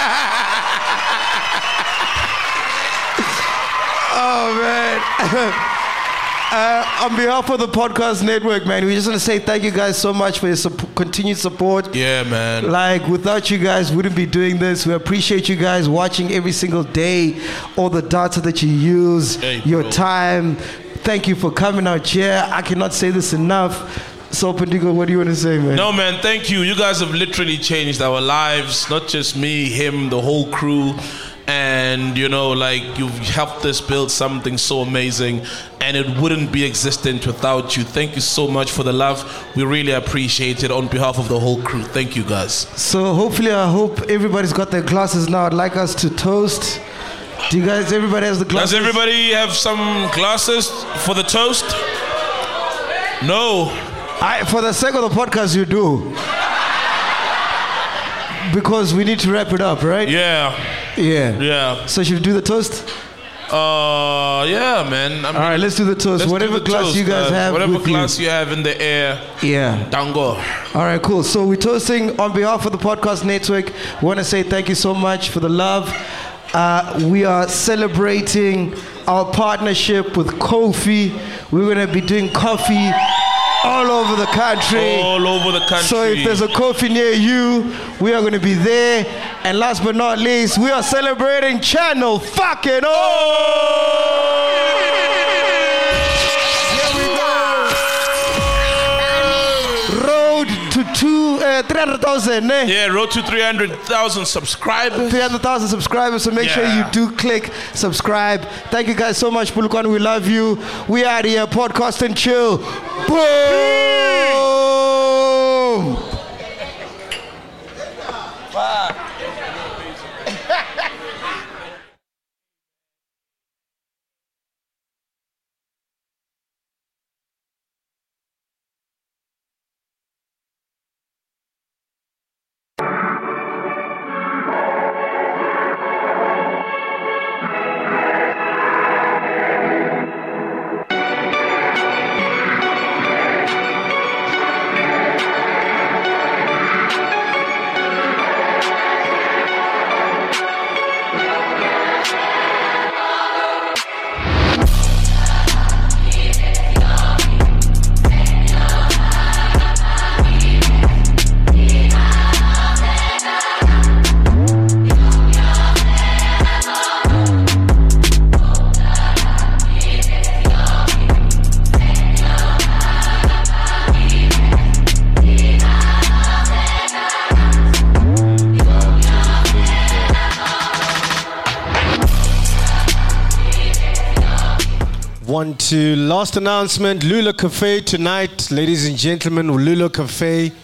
Oh, man. Uh, on behalf of the Podcast Network, man, we just want to say thank you guys so much for your sup- continued support. Yeah, man. Like, without you guys, we wouldn't be doing this. We appreciate you guys watching every single day, all the data that you use, Hey, your bro. time. Thank you for coming out here. I cannot say this enough. So, Pandigo, what do you want to say, man? No, man, thank you. You guys have literally changed our lives. Not just me, him, the whole crew. And, you know, like, you've helped us build something so amazing. And it wouldn't be existent without you. Thank you so much for the love. We really appreciate it on behalf of the whole crew. Thank you, guys. So, hopefully, I hope everybody's got their glasses now. I'd like us to toast. Do you guys, everybody has the glasses? Does everybody have some glasses for the toast? No. I, for the sake of the podcast, you do. Because we need to wrap it up, right? Yeah. Yeah. Yeah. So should we do the toast? Uh, yeah, man. I mean, All right, let's do the toast. let's Whatever do the glass toast, you guys man. have Whatever with glass you. you have in the air. Yeah. Dango. All right, cool. So we're toasting on behalf of the Podcast Network. We want to say thank you so much for the love. Uh, we are celebrating our partnership with Kofi. We're going to be doing coffee all over the country. All over the country. So if there's a coffee near you, we are going to be there. And last but not least, we are celebrating Channel Fucking O. Road to two, uh, three hundred thousand, eh? Yeah, road to three hundred thousand subscribers. three hundred thousand subscribers, so make sure you Yeah. do click subscribe. Thank you guys so much, Pulukwan. We love you. We are here, Podcast and Chill. Boom! On to last announcement, Lula Cafe tonight, ladies and gentlemen, Lula Cafe.